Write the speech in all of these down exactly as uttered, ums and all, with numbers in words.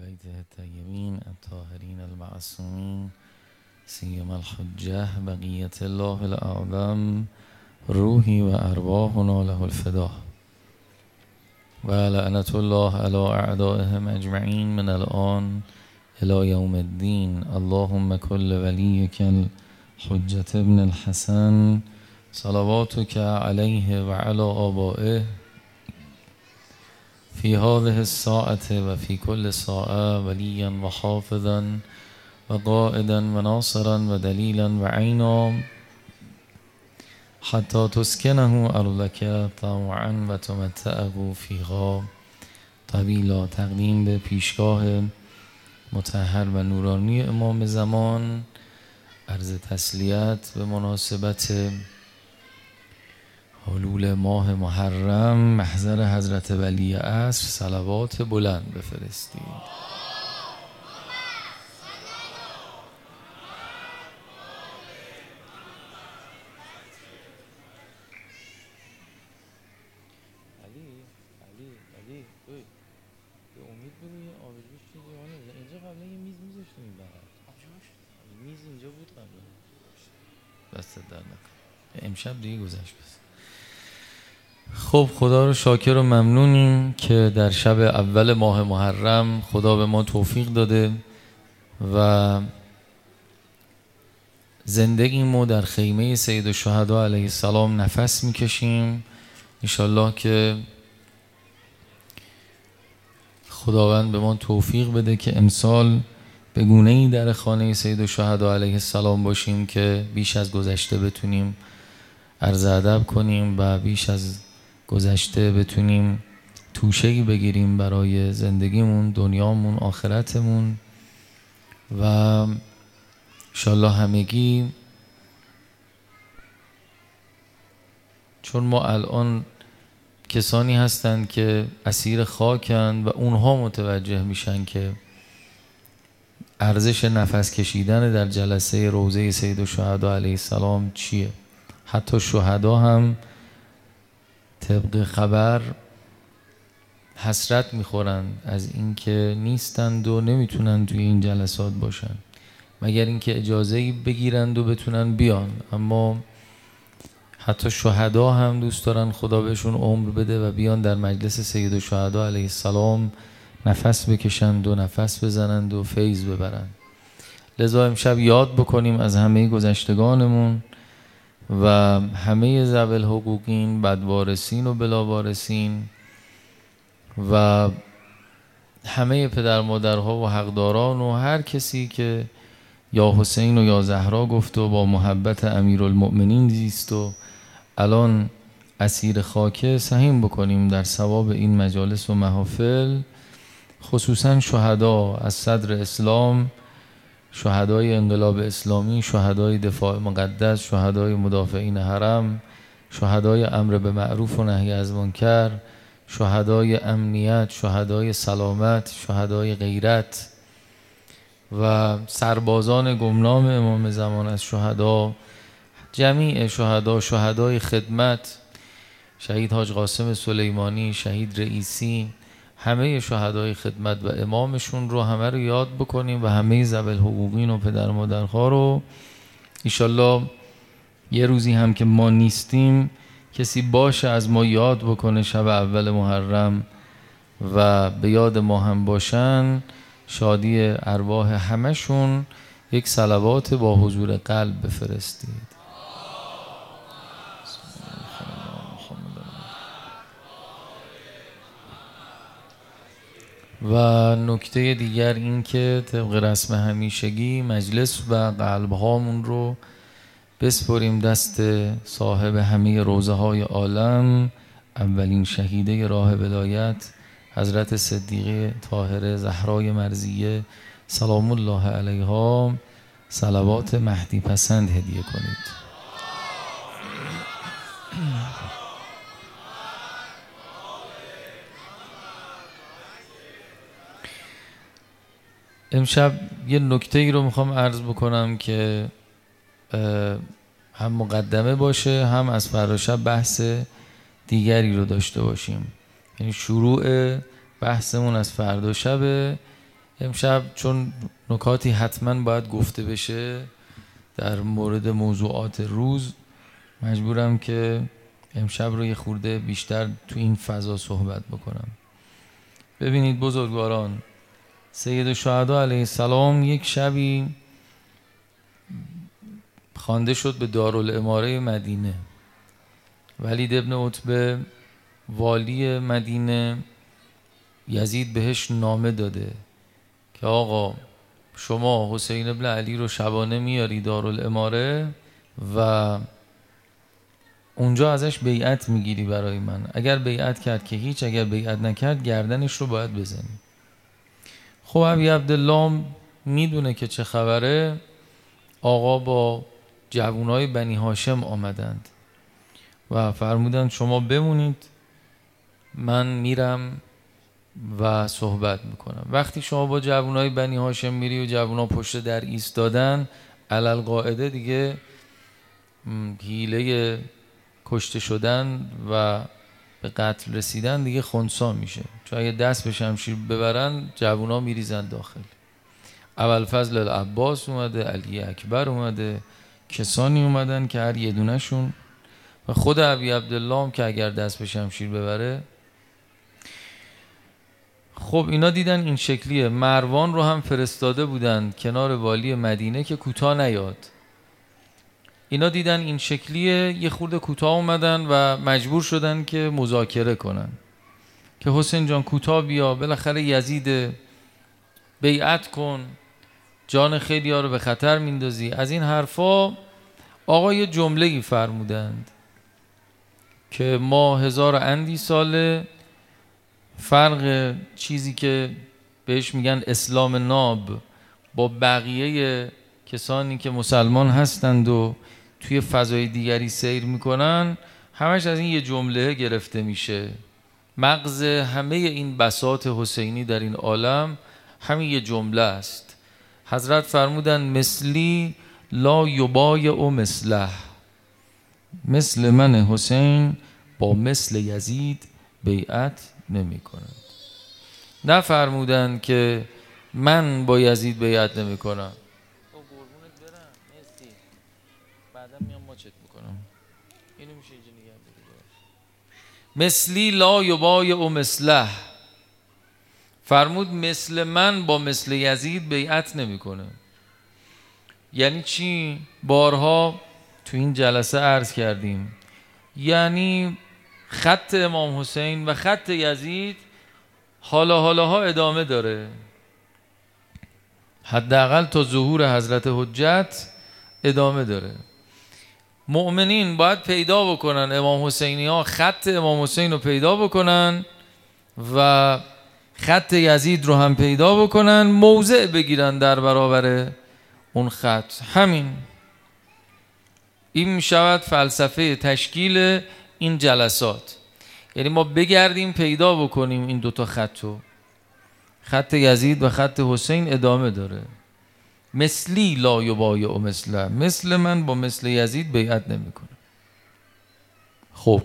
بیته الطیبین الطاهرین المعصومین سیما الحجة بقیت الله الاعظم روحی و ارواحنا له الفدا و لعنت الله علی اعدائهم اجمعین من الان الى یوم الدین. اللهم کل ولیک الحجة ابن الحسن صلواتک علیه و علی آبائه فی هذه الساعة و فی کل ساعة ولیا و حافظا و قائدا و ناصرا و دلیلا و عینا حتی تسکنه ارضک طوعا و تمتعه فیها طویلا. تقدیم به پیشگاه مطهر و نورانی امام زمان، عرض تسلیت به مناسبت حلول ماه محرم، محضر حضرت ولی عصر صلوات بلند بفرستید. امشب دیگه گذشت بس. خب خدا رو شاکر و ممنونیم که در شب اول ماه محرم خدا به ما توفیق داده و زندگیمو در خیمه سید الشهدا علیه السلام نفس میکشیم. انشالله که خداوند به ما توفیق بده که امسال به گونه‌ای در خانه سید الشهدا علیه السلام باشیم که بیش از گذشته بتونیم عرض ادب کنیم و بیش از گذشته بتونیم توشه‌ای بگیریم برای زندگیمون، دنیامون، آخرتمون و انشالله همگی. چون ما الان کسانی هستند که اسیر خاکند و اونها متوجه میشن که ارزش نفس کشیدن در جلسه روضه سید الشهدا علیه السلام چیه. حتی شهدا هم طبق خبر حسرت میخورن از اینکه نیستند و نمیتونن توی این جلسات باشن، مگر اینکه اجازه‌ای بگیرند و بتونن بیان. اما حتی شهدا هم دوست دارن خدا بهشون عمر بده و بیان در مجلس سید الشهدا علیه السلام نفس بکشند و نفس بزنند و فیض ببرند. لذا امشب یاد بکنیم از همه گذشتگانمون و همه ذوی الحقوقین، بدوارثین و بلاوارثین و همه پدر مادرها و حقداران و هر کسی که یا حسین و یا زهرا گفت و با محبت امیرالمؤمنین زیست و الان اسیر خاکه، سهیم بکنیم در ثواب این مجالس و محافل. خصوصا شهدا از صدر اسلام، شهدای انقلاب اسلامی، شهدای دفاع مقدس، شهدای مدافعین حرم، شهدای امر به معروف و نهی از منکر، شهدای امنیت، شهدای سلامت، شهدای غیرت و سربازان گمنام امام زمان از شهدا، جمیع شهدا، شهدای خدمت، شهید حاج قاسم سلیمانی، شهید رئیسی، همه شهدای خدمت و امامشون رو همه رو یاد بکنیم و همه ذوی الحقوقین و پدر مادرها رو. انشالله یه روزی هم که ما نیستیم کسی باشه از ما یاد بکنه شب اول محرم و به یاد ما هم باشن. شادی ارواح همشون یک صلوات با حضور قلب بفرستید. و نکته دیگر این که طبق رسم همیشگی مجلس و قلب هامون رو بسپریم دست صاحب همه روضه های عالم، اولین شهیده راه ولایت حضرت صدیقه طاهره زهرای مرضیه سلام الله علیها. صلوات مهدی پسند هدیه کنید. امشب یه نکته ای رو میخوام عرض بکنم که هم مقدمه باشه، هم از فردا شب بحث دیگری رو داشته باشیم. یعنی شروع بحثمون از فردا شب امشب چون نکاتی حتما باید گفته بشه در مورد موضوعات روز، مجبورم که امشب رو یه خورده بیشتر تو این فضا صحبت بکنم. ببینید بزرگواران، سید الشهدا علیه السلام یک شبی خوانده شد به دارالاماره مدینه. ولید ابن عتبه والی مدینه، یزید بهش نامه داده که آقا شما حسین ابن علی رو شبانه میاری دارالاماره و اونجا ازش بیعت میگیری برای من. اگر بیعت کرد که هیچ، اگر بیعت نکرد گردنش رو باید بزنی. خب ابی عبدالله میدونه که چه خبره. آقا با جوانای بنی هاشم آمدند و فرمودند شما بمونید، من میرم و صحبت میکنم. وقتی شما با جوانای بنی هاشم میری و جوانا پشت در ایستادن، علل قاعده دیگه حیله کشته شدن و به قتل رسیدن دیگه خنثی میشه، چون اگه دست به شمشیر ببرن جوونا میریزن داخل. ابوالفضل العباس اومده، علی اکبر اومده، کسانی اومدن که هر یه دونشون، و خود ابی عبدالله هم که اگر دست به شمشیر ببره. خب اینا دیدن این شکلیه. مروان رو هم فرستاده بودن کنار والی مدینه که کوتاه نیاد. اینا دیدن این شکلیه، یه خورده کوتاه اومدن و مجبور شدن که مذاکره کنن که حسین جان کوتاه بیا، بالاخره یزید، بیعت کن، جان خیلی ها رو به خطر میندازی. از این حرفا آقا یه جمله‌ای فرمودند که ما هزار اندی ساله فرق چیزی که بهش میگن اسلام ناب با بقیه کسانی که مسلمان هستند و توی فضای دیگری سیر میکنن، همش از این یه جمله گرفته میشه. مغز همه این بساط حسینی در این عالم همین یه جمله است. حضرت فرمودن مثلی لا یبایع مثله، مثل من حسین با مثل یزید بیعت نمی کند. نه فرمودن که من با یزید بیعت نمی کنم. او قربونت برم، مرسی، بعدا میام ماچت میکنم. اینو میشه اینجا نگه داری. مثلی لا یبایع مثله، فرمود مثل من با مثل یزید بیعت نمیکنه. یعنی چی؟ بارها تو این جلسه عرض کردیم، یعنی خط امام حسین و خط یزید حالا حالاها ادامه داره، حداقل تا ظهور حضرت حجت ادامه داره. مؤمنین باید پیدا بکنن، امام حسینی ها خط امام حسین رو پیدا بکنن و خط یزید رو هم پیدا بکنن، موضع بگیرن در برابر اون خط. همین این می شود فلسفه تشکیل این جلسات. یعنی ما بگردیم پیدا بکنیم این دوتا خط رو، خط یزید و خط حسین ادامه داره. مثلی لا یبایع مثله، مثل من با مثل یزید بیعت نمی کنه. خب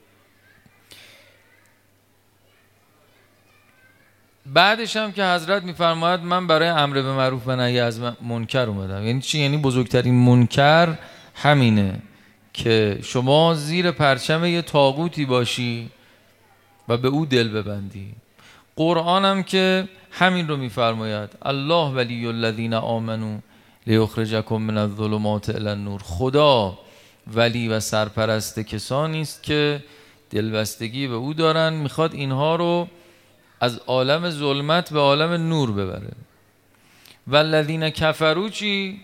بعدش هم که حضرت میفرماید من برای امر به معروف و نهی از منکر اومدم. یعنی چی؟ یعنی بزرگترین منکر همینه که شما زیر پرچم یه طاغوتی باشی و به او دل ببندی. قرآن هم که همین رو میفرماید، الله ولی الذین آمنوا لیخرجکم من الظلمات الی النور. خدا ولی و سرپرست کسانی است که دلبستگی به او دارن، میخواد اینها رو از عالم ظلمت به عالم نور ببره. والذین کفروا چی؟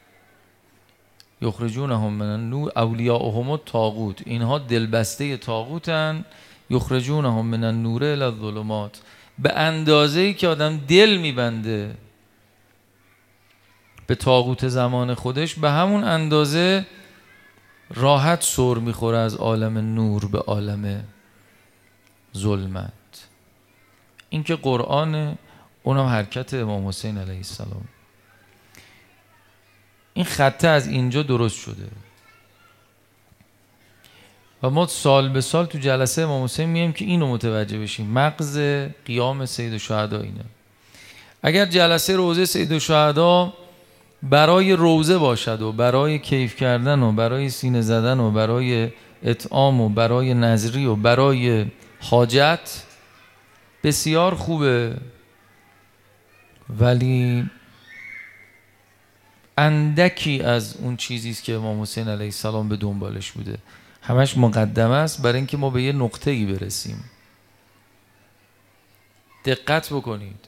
یخرجونهم من النور اولیاءهم الطاغوت. اینها دلبسته طاغوتن. یخرجونهم من النور الی الظلمات. به اندازه‌ای که آدم دل میبنده به طاغوت زمان خودش، به همون اندازه راحت سر میخوره از عالم نور به عالم ظلمت. این که قرآن، اونم حرکت امام حسین علیه السلام. این خطه از اینجا درست شده و ما سال به سال تو جلسه امام حسین میایم که اینو متوجه بشیم. مغز قیام سید الشهدا اینه. اگر جلسه روزه سید الشهدا برای روزه باشد و برای کیف کردن و برای سینه زدن و برای اطعام و برای نظری و برای حاجت، بسیار خوبه، ولی اندکی از اون چیزی است که امام حسین علیه السلام به دنبالش بوده. همش مقدمه است برای اینکه ما به یه نقطه‌ای برسیم. دقت بکنید.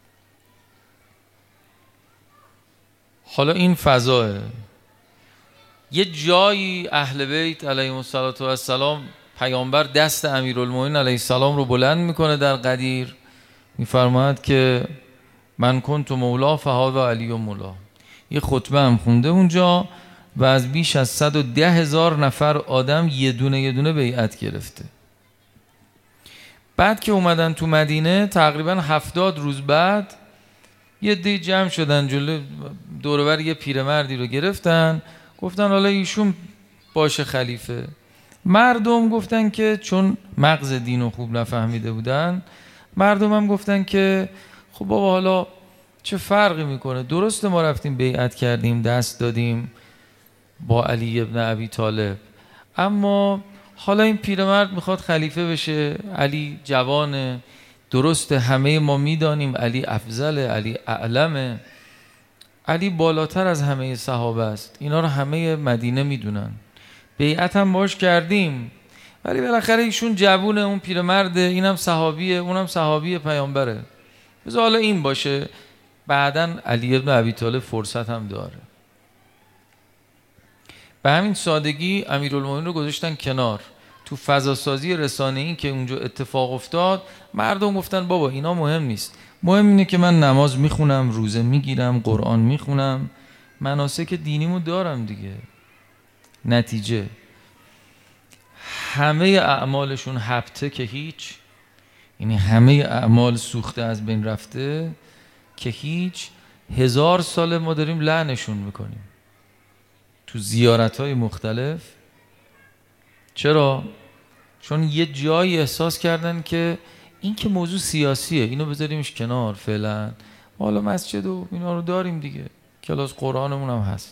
حالا این فضاه، یه جایی اهل بیت علیهم السلام، پیامبر دست امیرالمومنین علیه السلام رو بلند میکنه در قدیر، میفرماید که من کنت مولا فهذا علی مولا. یه خطبه هم خونده اونجا و از بیش از صد و ده هزار نفر آدم یه دونه یه دونه بیعت گرفته. بعد که اومدن تو مدینه تقریبا هفتاد روز بعد یه دی جمع شدن جلو دور و بر یه پیرمردی رو گرفتن، گفتن حالا ایشون باشه خلیفه. مردم گفتن که چون مغز دینو خوب نفهمیده بودن، مردم هم گفتن که خب بابا حالا چه فرقی میکنه، درسته ما رفتیم بیعت کردیم دست دادیم با علی ابن ابی طالب، اما حالا این پیرمرد میخواد خلیفه بشه، علی جوانه، درسته همه ما میدانیم علی افضل، علی اعلمه، علی بالاتر از همه صحابه است، اینا رو همه مدینه میدونن، بیعت هم باش کردیم، ولی بالاخره ایشون جوونه، اون پیرمرده، اینم صحابیه، اونم صحابی پیامبره، بذار حالا این باشه، بعدن علی ابن ابی طالب فرصت هم داره. به همین سادگی امیرالمومنین رو گذاشتن کنار. تو فضا سازی رسانه‌ای که اونجا اتفاق افتاد، مردم گفتن بابا اینا مهم نیست، مهم اینه که من نماز میخونم، روزه میگیرم، قرآن میخونم، مناسک دینیمو دارم دیگه. نتیجه همه اعمالشون هبته که هیچ، یعنی همه اعمال سوخته از بین رفته که هیچ. هزار سال ما داریم لعنشون میکنیم تو زیارت‌های مختلف. چرا؟ چون یه جایی احساس کردن که این که موضوع سیاسیه، اینو بذاریمش کنار فعلا، حالا مسجد و اینا رو داریم دیگه، کلاس قرآنمون هم هست.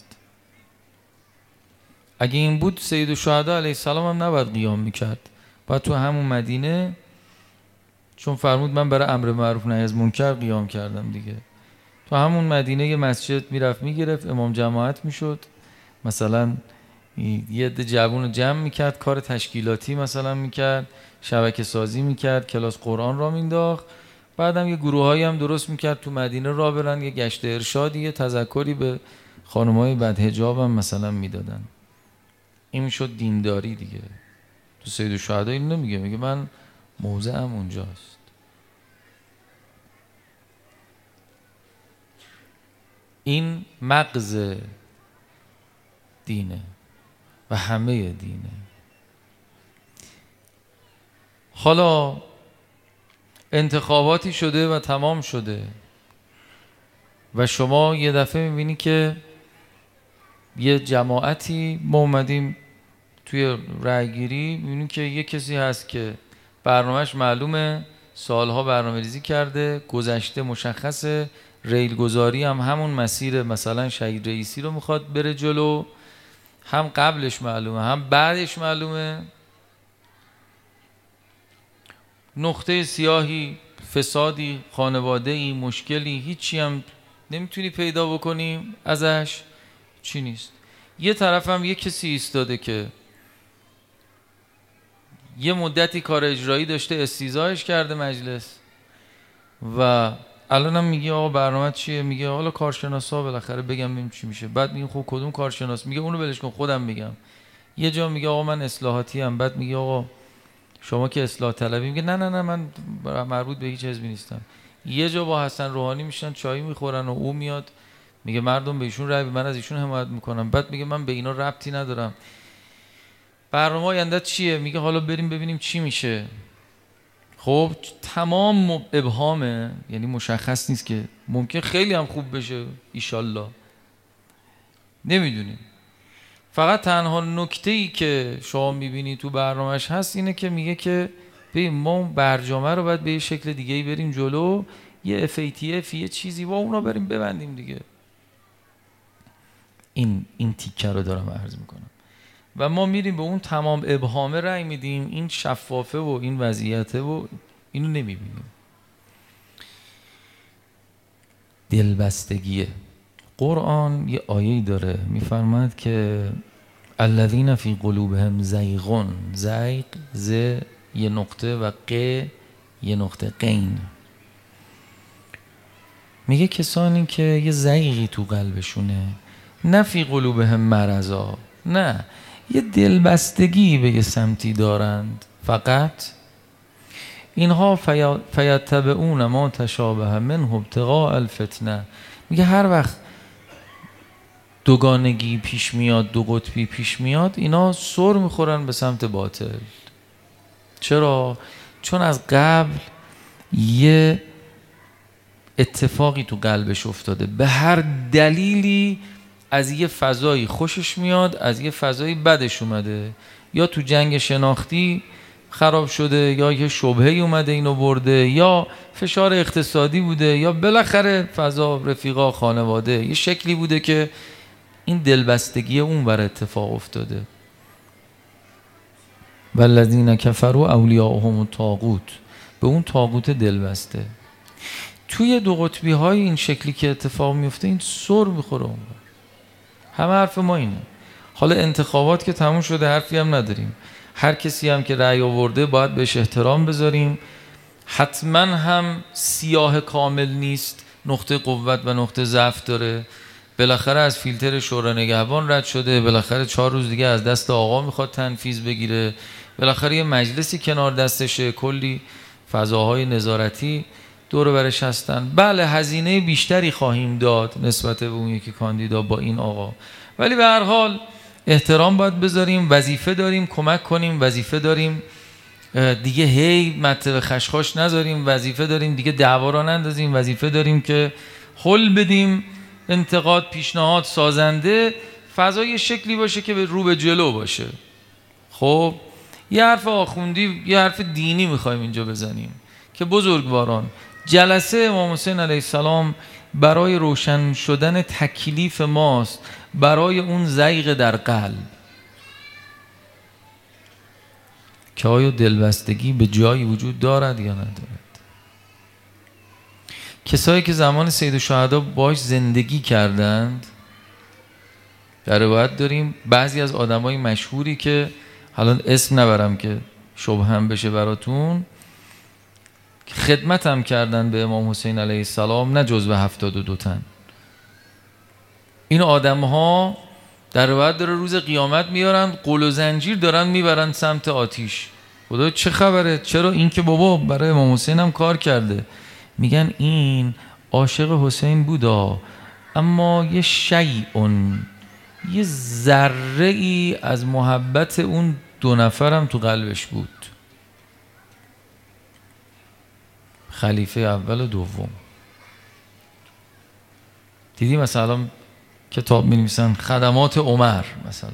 اگه این بود سید الشهدا علیه السلام هم نباید قیام میکرد، باید تو همون مدینه، چون فرمود من برای امر معروف نهی از منکر قیام کردم دیگه، تو همون مدینه یه مسجد میرفت میگرفت، امام جماعت میشد، مثلا یه عده جوون رو جمع میکرد، کار تشکیلاتی مثلا میکرد، شبکه سازی میکرد، کلاس قرآن را مینداخت، بعدم یه گروه هایی هم درست میکرد تو مدینه را برن، یه گشت ارشادی، یه تذکری به خانمای بدحجاب هم مثلا میدادن. این میشد دینداری دیگه. تو سید الشهدا این نمیگه، میگه من موضعم اونجاست. این مغز دینه و همه دینه. حالا انتخاباتی شده و تمام شده و شما یه دفعه میبینی که یه جماعتی ما اومدیم توی رای گیری، میبینیم که یه کسی هست که برنامهش معلومه، سالها برنامه ریزی کرده، گذشته مشخصه، ریل گذاری هم همون مسیر مثلا شهید رئیسی رو میخواد بره جلو، هم قبلش معلومه هم بعدش معلومه، نقطه سیاهی، فسادی، خانواده‌ای، مشکلی، هیچی هم نمیتونی پیدا بکنی ازش، چی نیست. یه طرف هم یه کسی ایستاده که یه مدتی کار اجرایی داشته، استیضاحش کرده مجلس و الان هم میگه آقا برنامه چیه؟ میگه حالا کارشناسا بالاخره بگم ببینیم چی میشه. بعد میگه خب کدوم کارشناس؟ میگه اونو ولش کن خودم میگم. یه جا میگه آقا من اصلاحاتی ام، بعد میگه آقا شما که اصلاح طلبی، میگه نه نه نه من مربوط به هیچ حزبی نیستم. یه جا با حسن روحانی میشن چای میخورن و او میاد میگه مردم به ایشون رأی، من از ایشون حمایت میکنم، بعد میگه من به اینا ربطی ندارم. برنامه آینده چیه؟ میگه حالا بریم ببینیم چی میشه. خب تمام ابهامه، یعنی مشخص نیست که ممکن خیلی هم خوب بشه ایشالله، نمیدونیم. فقط تنها نکته‌ای که شما میبینی تو برنامهش هست اینه که میگه که ببین ما برجامه رو باید به یه شکل دیگه‌ای بریم جلو، یه اف ای تی اف یه چیزی با اونا بریم ببندیم دیگه. این این تیکه رو دارم عرض میکنم و ما میریم به اون تمام ابهامه رأی میدیم، این شفافه و این وضعیته و اینو نمیبینیم. دلبستگیه. قرآن یه آیه‌ای داره میفرماد که الذین فی قلوبهم زیغون، زیغ ز یه نقطه و ق یه نقطه قین، میگه کسانی که یه زیغی تو قلبشونه، نه فی قلوبهم مرضا، نه یه دلبستگی به یه سمتی دارند، فقط اینها فیتبعون ما تشابه منه ابتغاء الفتنه. میگه هر وقت دوگانگی پیش میاد، دو قطبی پیش میاد، اینا سر میخورن به سمت باطل. چرا؟ چون از قبل یه اتفاقی تو قلبش افتاده، به هر دلیلی از یه فضایی خوشش میاد، از یه فضایی بدش اومده، یا تو جنگ شناختی خراب شده، یا یه شبهه‌ای اومده اینو برده، یا فشار اقتصادی بوده، یا بالاخره فضا رفیقا خانواده یه شکلی بوده که این دلبستگی اون بر اتفاق افتاده. والذین کفروا اولیاءهم الطاغوت، به اون طاغوت دلبسته. توی دو قطبی های این شکلی که اتفاق میفته این سر میخوره اون. همه حرف ما اینه. حالا انتخابات که تموم شده حرفی هم نداریم، هر کسی هم که رأی آورده باید بهش احترام بذاریم. حتما هم سیاه کامل نیست، نقطه قوت و نقطه ضعف داره. بالاخره از فیلتر شورای نگهبان رد شده، بالاخره چهار روز دیگه از دست آقا میخواد تنفیذ بگیره، بالاخره یه مجلسی کنار دستشه، کلی فضاهای نظارتی دور برش هستن. بله هزینه بیشتری خواهیم داد نسبت به اون یکی کاندیدا با این آقا، ولی به هر حال احترام باید بذاریم، وظیفه داریم کمک کنیم، وظیفه داریم دیگه هی مطلب خشخاش نذاریم، وظیفه داریم دیگه دعوا را نندازیم، وظیفه داریم که حل بدیم، انتقاد پیشنهاد سازنده، فضای شکلی باشه که به رو به جلو باشه. خب یه حرف آخوندی، یه حرف دینی میخوایم اینجا بزنیم که بزرگواران، جلسه امام حسین علیه السلام برای روشن شدن تکلیف ماست برای اون زیغ در قلب که آیا دلبستگی به جایی وجود دارد یا ندارد. کسایی که زمان سید الشهدا باش زندگی کردند، در روایت داریم بعضی از آدمای مشهوری که حالا اسم نبرم که شبهم بشه براتون، خدمت هم کردن به امام حسین علیه السلام، نه جزو هفتاد و دو تن. این آدم ها در روایت داره روز قیامت میارن قل و زنجیر دارن میبرن سمت آتیش. خدا چه خبره؟ چرا؟ این که بابا برای امام حسین هم کار کرده. میگن این عاشق حسین بودا، اما یه شیء، یه ذره ای از محبت اون دو نفرم تو قلبش بود. خلیفه اول و دوم. دیدی مثلا کتاب می نویسن خدمات عمر مثلا،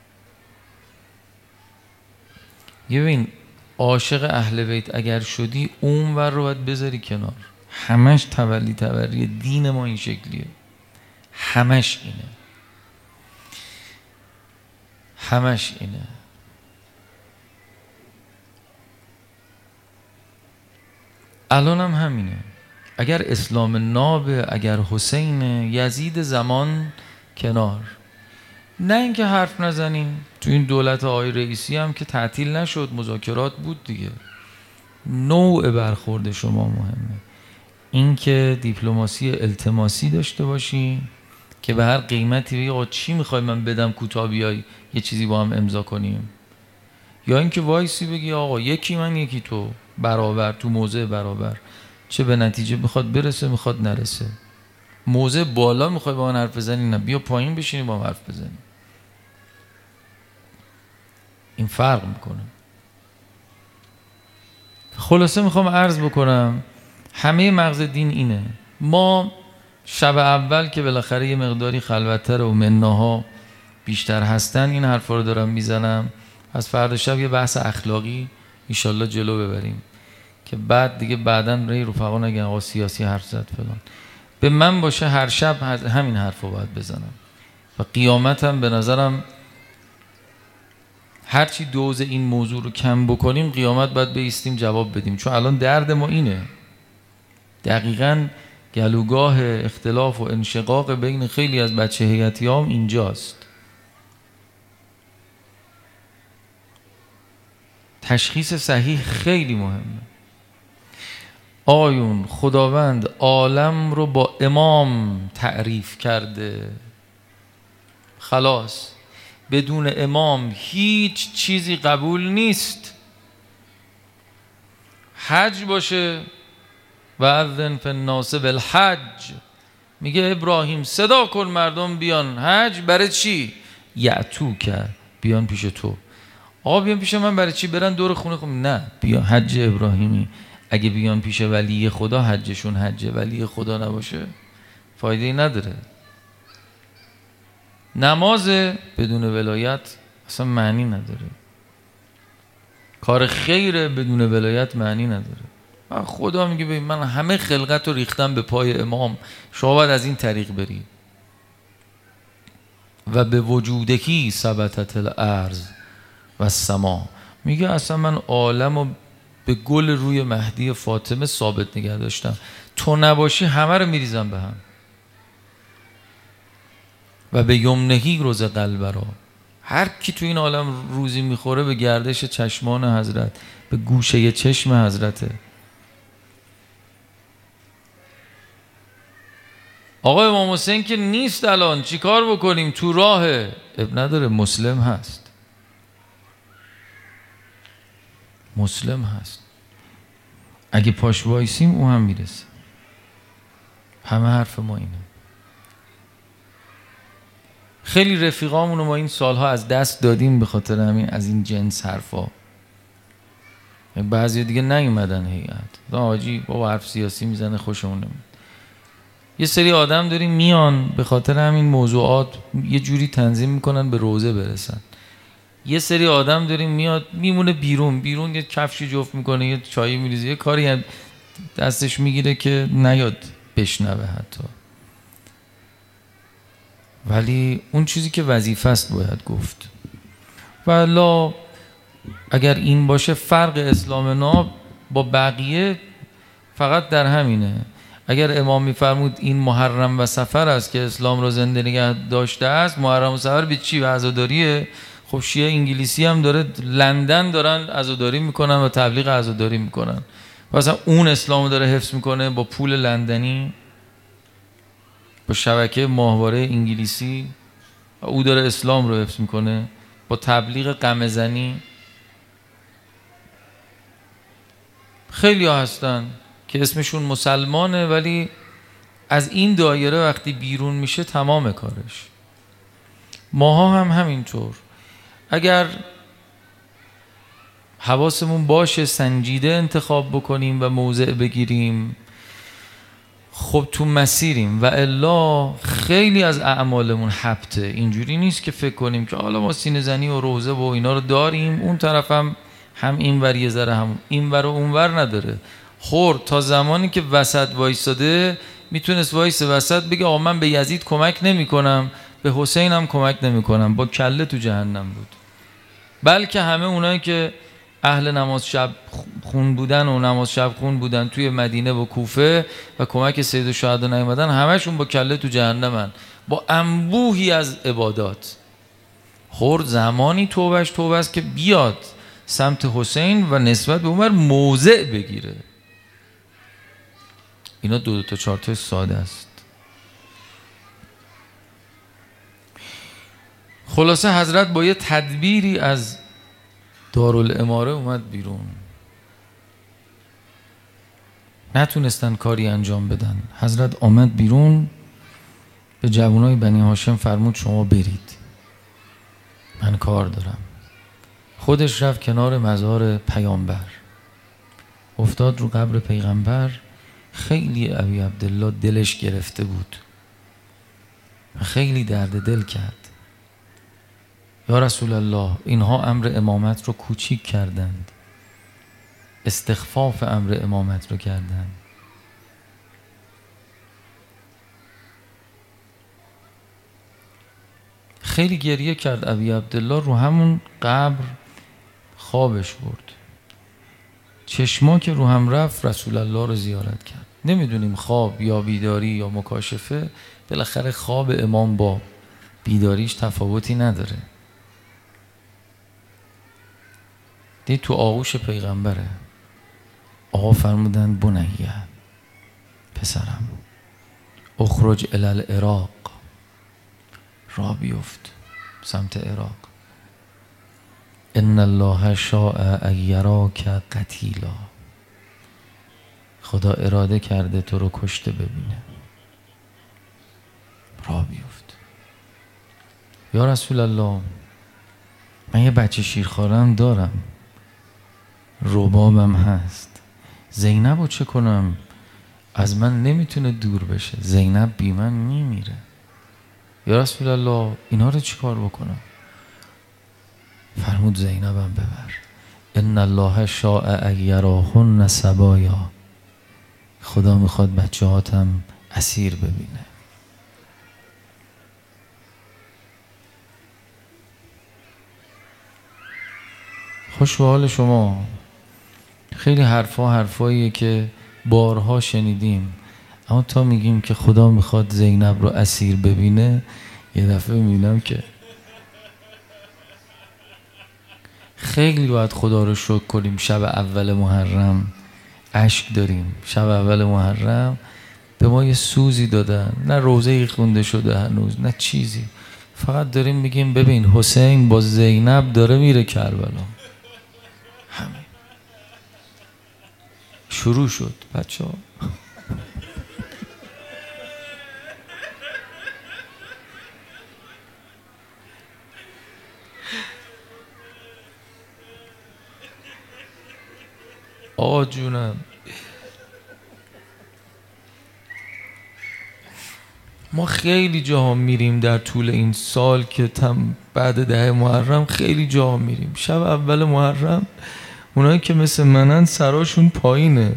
یه ببین عاشق اهل بیت اگر شدی اون ور رو باید بذاری کنار. همش تولی توری دین ما این شکلیه، همش اینه، همش اینه. الان هم همینه. اگر اسلام نابه، اگر حسین، یزید زمان کنار، نه اینکه حرف نزنیم. تو این دولت آقای رئیسی هم که تعطیل نشد، مذاکرات بود دیگه. نوع برخورد شما مهمه، اینکه دیپلماسی التماسی داشته باشی که به هر قیمتی بگی آقا چی میخوای من بدم کوتاه بیای یه چیزی با هم امضا کنیم، یا اینکه وایسی بگی آقا یکی من یکی تو، برابر، تو موضع برابر، چه به نتیجه میخواد برسه میخواد نرسه. موضع بالا میخوای با من حرف بزنی، نه بیا پایین بشینی با من حرف بزنی. این فرق میکنه. خلاصه میخوام عرض بکنم همه مغز دین اینه. ما شب اول که بالاخره یه مقداری خلوت‌تر و مناها بیشتر هستن این حرفا رو دارم میزنم، از فردا شب یه بحث اخلاقی انشالله جلو ببریم که بعد دیگه بعداً ری رفقا نگن آقا سیاسی حرف زد فلان. به من باشه هر شب همین حرف رو باید بزنم و قیامتم به نظرم هرچی دوز این موضوع رو کم بکنیم قیامت باید بایستیم جواب بدیم، چون الان درد ما اینه. دقیقاً گلوگاه اختلاف و انشقاق بین خیلی از بچه هیئتیام اینجاست. تشخیص صحیح خیلی مهمه. آیون خداوند عالم رو با امام تعریف کرده، خلاص بدون امام هیچ چیزی قبول نیست. حج باشه و اذن فی الناس بالحج، میگه ابراهیم صدا کن مردم بیان حج. برای چی؟ یعتو کرد، بیان پیش تو. آقا بیان پیش من برای چی؟ برن دور خونه خود؟ نه، بیان حج ابراهیمی. اگه بیان پیش ولی خدا حجشون حج ولی خدا نباشه فایده نداره. نماز بدون ولایت اصلا معنی نداره. کار خیر بدون ولایت معنی نداره. خدا میگه ببین من همه خلقت رو ریختم به پای امام، شما باید از این طریق بری. و به وجودکی ثبتت الارض و السما، میگه اصلا من عالم رو به گل روی مهدی فاطمه ثابت نگه داشتم، تو نباشی همه رو میریزم به هم. و به یمنهی روز قلب را، هر کی تو این عالم روزی میخوره به گردش چشمان حضرت، به گوشه چشم حضرته. آقا امام حسین که نیست الان، چی کار بکنیم؟ تو راه اب نداره، مسلم هست، مسلم هست. اگه پاش وایسیم او هم میرسه. همه حرف ما اینه. خیلی رفیقامون رو ما این سالها از دست دادیم به خاطر همین از این جنس حرفا. بعضی دیگه نیومدن هیئت، آجی بابا حرف سیاسی میزنه خوشمون نمیاد. یه سری آدم داریم میان به خاطر همین موضوعات یه جوری تنظیم میکنن به روزه برسن. یه سری آدم داریم میاد میمونه بیرون، بیرون یه کفشی جفت میکنه، یه چایی میریزه، یه کاری دستش میگیره که نیاد بشنوه حتی. ولی اون چیزی که وظیفه است باید گفت. والا اگر این باشه فرق اسلام ناب با بقیه فقط در همینه. اگر امام میفرمود این محرم و سفر است که اسلام رو زنده نگه داشته است، محرم و سفر به چی؟ به عزاداریه. خب شیعه انگلیسی هم داره، لندن دارن عزاداری میکنن و تبلیغ عزاداری میکنن. مثلا اون اسلام رو داره حفظ میکنه با پول لندنی، با شبکه ماهواره انگلیسی، و او داره اسلام رو حفظ میکنه با تبلیغ قمه‌زنی. خیلی ها هستن که اسمشون مسلمانه ولی از این دایره وقتی بیرون میشه تمام کارش. ماها هم همینطور. اگر حواسمون باشه سنجیده انتخاب بکنیم و موضع بگیریم، خب تو مسیریم. و الا خیلی از اعمالمون حبته. اینجوری نیست که فکر کنیم که حالا ما سینه زنی و روزه و اینا رو داریم، اون طرف هم هم این ور یه ذره هم این ور و اون ور نداره. خورد تا زمانی که وسط وایساده میتونست وایس وسط بگه آقا من به یزید کمک نمی کنم، به حسین هم کمک نمی کنم، با کله تو جهنم بود. بلکه همه اونایی که اهل نماز شب خون بودن و نماز شب خون بودن توی مدینه و کوفه و کمک سید الشهدا نیومدن، همشون با کله تو جهنمن با انبوهی از عبادات. خورد زمانی توبهش توبه است که بیاد سمت حسین و نسبت به عمر موضع بگیره. اینا دو دو تا چهار تا ساده است. خلاصه حضرت با یه تدبیری از دارالاماره اومد بیرون. نتونستن کاری انجام بدن. حضرت آمد بیرون، به جوانای بنی هاشم فرمود شما برید، من کار دارم. خودش رفت کنار مزار پیامبر، افتاد رو قبر پیغمبر. خیلی ابی عبدالله دلش گرفته بود، خیلی درد دل کرد. یا رسول الله اینها امر امامت رو کوچیک کردند، استخفاف امر امامت رو کردن. خیلی گریه کرد ابی عبدالله، رو همون قبر خوابش برد. چشما که رو هم رفت رسول الله رو زیارت کرد. نمیدونیم خواب یا بیداری یا مکاشفه، بالاخره خواب امام با بیداریش تفاوتی نداره. دید تو آغوش پیغمبره. آقا فرمودن بنیه، پسرم، اخرج الی العراق، را بیفت سمت عراق. ان الله شاء ان یراک قتیلا، خدا اراده کرده تو رو کشته ببینه، را بیفت. یا رسول الله، من یه بچه شیرخوارم دارم، ربابم هست، زینب رو چه کنم؟ از من نمیتونه دور بشه، زینب بی من میمیره. یا رسول الله اینا رو چی کار بکنم؟ فرمود زینبم ببر. ان الله شاء ان یراهن سبایا، خدا میخواد بچه هاتم اسیر ببینه. خوش به حال شما. خیلی حرفا حرفاییه که بارها شنیدیم، اما تا میگیم که خدا میخواد زینب رو اسیر ببینه، یه دفعه میبینم که خیلی باید خدا رو شکر کنیم. شب اول محرم اشک داریم. شب اول محرم به ما یه سوزی دادن، نه روزه‌ای خونده شده هنوز، نه چیزی، فقط داریم میگیم ببین حسین با زینب داره میره کربلا. همین شروع شد بچه ها. آقا جونم، ما خیلی جاها میریم در طول این سال که تم بعد ده محرم خیلی جاها میریم. شب اول محرم اونایی که مثل منن سراشون پایینه.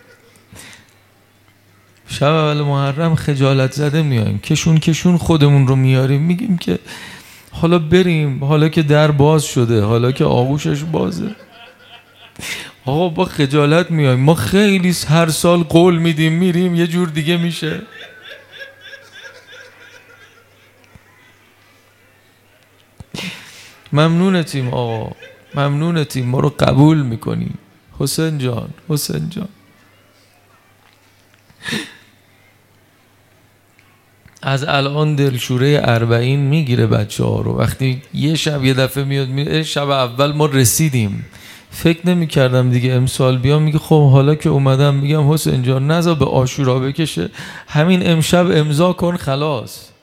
شب اول محرم خجالت زده میایم، کشون کشون خودمون رو میاریم، میگیم که حالا بریم، حالا که در باز شده، حالا که آغوشش بازه. آقا با خجالت میایم. ما خیلی هر سال قول میدیم میریم، یه جور دیگه میشه. ممنونتیم آقا، ممنونتیم، ما رو قبول میکنیم. حسین جان، حسین جان. از الان دلشوره اربعین میگیره بچه ها رو. وقتی یه شب یه دفعه میاد میگه شب اول ما رسیدیم، فکر نمی کردم دیگه امسال بیام. میگه خب حالا که اومدم، میگم حسین جان نذار به عاشورا بکشه، همین امشب امضا کن خلاص.